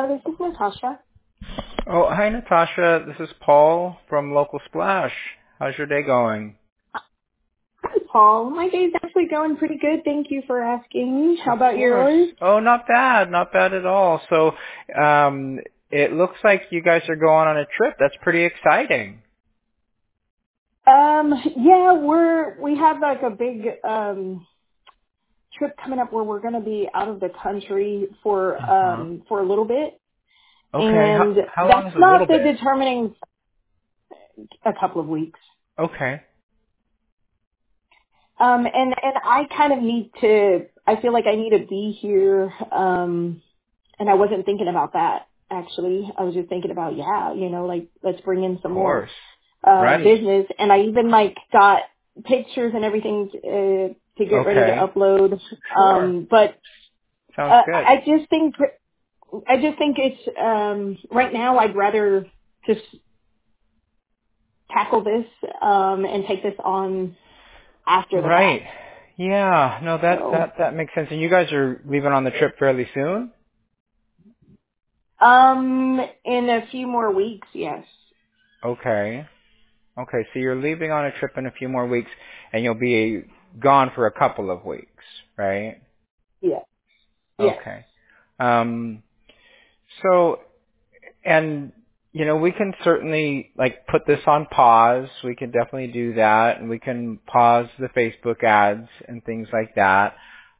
this is Natasha. Oh, hi Natasha. This is Paul from Local Splash. How's your day going? Hi, Paul. My day's actually going pretty good. Thank you for asking. How Of about course. yours? Oh, not bad. Not bad at all. So, it looks like you guys are going on a trip. That's pretty exciting. Yeah, we have like a big trip coming up where we're going to be out of the country Uh-huh. for a little bit, Okay. and How long that's is a little not the bit? determining a couple of weeks. Okay. And I kind of need to. I feel like I need to be here. And I wasn't thinking about that actually. I was just thinking about like let's bring in some Of more course. Right. business. And I even like got pictures and everything to get ready to Okay. upload. Sure. But Sounds good. I just think it's right now I'd rather just tackle this and take this on after the Right. fact. Yeah. No, So that makes sense. And you guys are leaving on the trip fairly soon? in a few more weeks, yes. Okay. Okay, so you're leaving on a trip in a few more weeks, and you'll be gone for a couple of weeks, right? Yeah. Yes. Okay. Um, so, and, we can certainly, put this on pause. We can definitely do that, and we can pause the Facebook ads and things like that.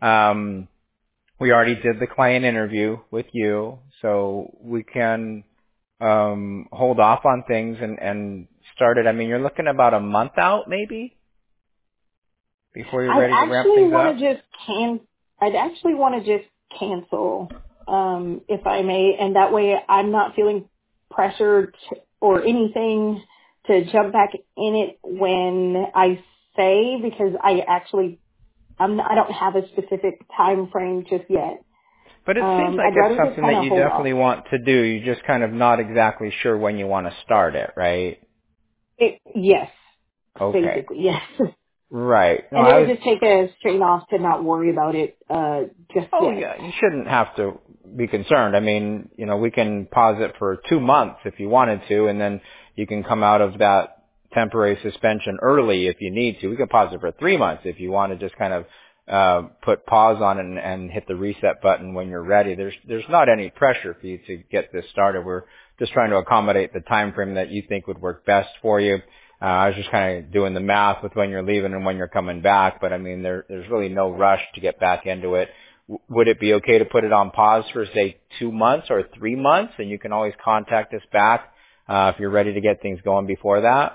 We already did the client interview with you, so we can hold off on things and start it. I mean, you're looking about a month out, maybe, before you're I'd ready to ramp actually things want up? to I'd actually want to just cancel, if I may, and that way I'm not feeling pressured or anything to jump back in it when I say, because I don't have a specific time frame just yet. But it seems like I'd it's rather just something kind that of you hold off. definitely want to do. You're just kind of not exactly sure when you want to start it, right? Yes, Okay. basically, yes. Right. No, And it I would was just take a strain off to not worry about it, just Oh yet. yeah, you shouldn't have to be concerned. I mean, we can pause it for 2 months if you wanted to, and then you can come out of that temporary suspension early if you need to. We can pause it for 3 months if you want to just kind of put pause on it and hit the reset button when you're ready. There's not any pressure for you to get this started. We're just trying to accommodate the time frame that you think would work best for you. I was just kind of doing the math with when you're leaving and when you're coming back, but I mean, there's really no rush to get back into it. Would it be okay to put it on pause for, say, 2 months or 3 months, and you can always contact us back if you're ready to get things going before that?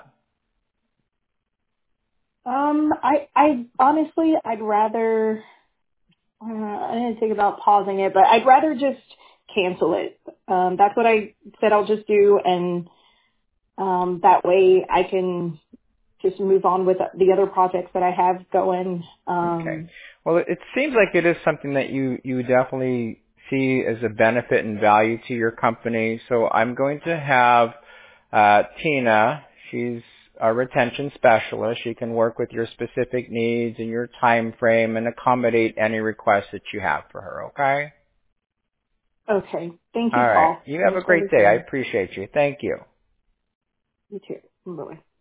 I honestly, I'd rather, I didn't think about pausing it, but I'd rather just cancel it. That's what I said I'll just do, and that way I can just move on with the other projects that I have going. Okay. Well, it seems like it is something that you definitely see as a benefit and value to your company. So I'm going to have Tina. She's a retention specialist. She can work with your specific needs and your time frame and accommodate any requests that you have for her. Okay. Okay. Thank you, All right. Paul. You have Thanks a for great day. I everything. appreciate you. Thank you. You too. Bye.